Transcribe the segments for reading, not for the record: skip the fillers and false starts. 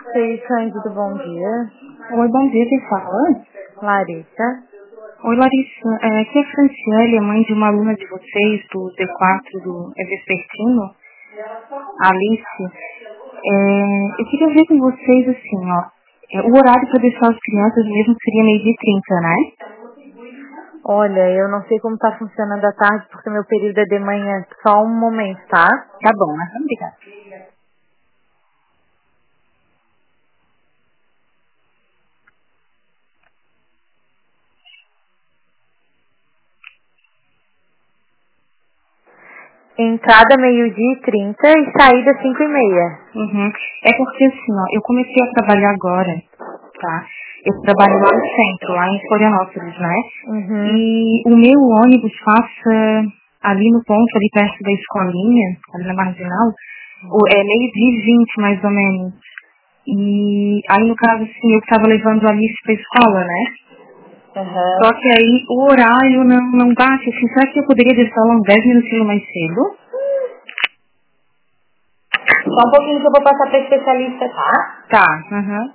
Sei, Cândido, bom dia. Oi, bom dia, quem fala? Larissa. Oi, Larissa. Aqui é a Franciele, a mãe de uma aluna de vocês, do D4 do Vespertino, a Alice. Eu queria ver com vocês, assim, ó. O horário para deixar as crianças mesmo seria 12h30, né? Olha, eu não sei como tá funcionando a tarde, porque meu período é de manhã. Só um momento, tá? Tá bom, né? Obrigada. Entrada 12h30 e saída 5h30. Uhum. É porque, assim, ó, eu comecei a trabalhar agora, tá? Eu trabalho lá no centro, lá em Florianópolis, né? Uhum. E o meu ônibus passa ali no ponto, ali perto da escolinha, ali na Marginal, é 12h20, mais ou menos. E aí, no caso, assim, eu estava levando a Alice pra escola, né? Uhum. Só que aí o horário não bate, assim, será que eu poderia deixar ela uns 10 minutinhos mais cedo? Só um pouquinho que eu vou passar pra especialista, tá? Tá, aham.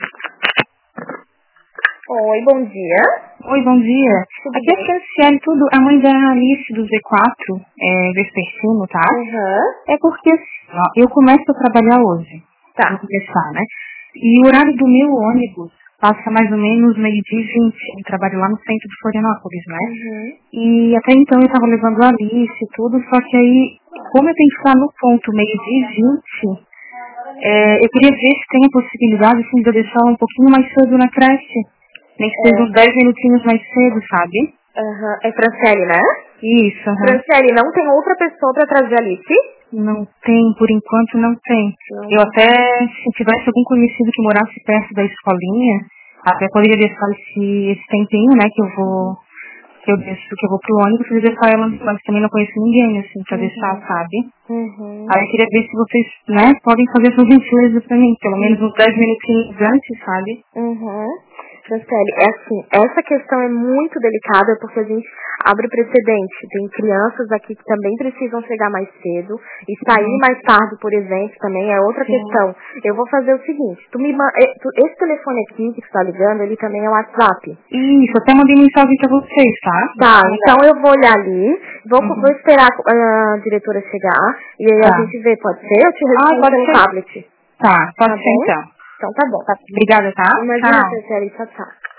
Oi, bom dia. Oi, bom dia. Tudo Aqui é a bem? Franciele, tudo, a mãe da Alice do Z4, Vespertino, tá? Uhum. É porque, assim, ó, eu começo a trabalhar hoje. Vou Tá. começar, né? E o horário do meu ônibus passa mais ou menos 12h20. Eu trabalho lá no centro de Florianópolis, né? Uhum. E até então eu tava levando a Alice e tudo, só que aí, como eu tenho que ficar no ponto 12h20, eu queria ver se tem a possibilidade, assim, de eu deixar ela um pouquinho mais cedo na creche. Nem que seja uns 10 minutinhos mais cedo, sabe? Uhum. É Franciele, né? Isso, aham. Franciele, não tem outra pessoa pra trazer a Alice? Não tem, por enquanto não tem. Não. Eu até, se tivesse algum conhecido que morasse perto da escolinha, até poderia deixar esse tempinho, né, que eu vou pro ônibus e deixar ela, mas também não conheço ninguém, assim, pra deixar, sabe? Uhum. Aí eu queria ver se vocês, né, podem fazer essa gentileza pra mim, pelo menos uns 10 minutinhos antes, sabe? Uhum. Franciele, é assim, essa questão é muito delicada porque a gente abre precedente. Tem crianças aqui que também precisam chegar mais cedo e sair mais tarde, por exemplo, também é outra Sim. questão. Eu vou fazer o seguinte, esse telefone aqui que tu tá ligando, ele também é o WhatsApp. Isso, até mandei mensagem pra vocês, tá? Tá, então eu vou olhar ali, vou Uhum. esperar a diretora chegar e aí a Tá. gente vê, pode ser? Eu te respondo Pode pelo ser. tablet. Tá, Tá pode ser bom? então. Então tá bom. Tá, obrigada, tá? Imagina, Tchau. Franciele, tchau, tchau.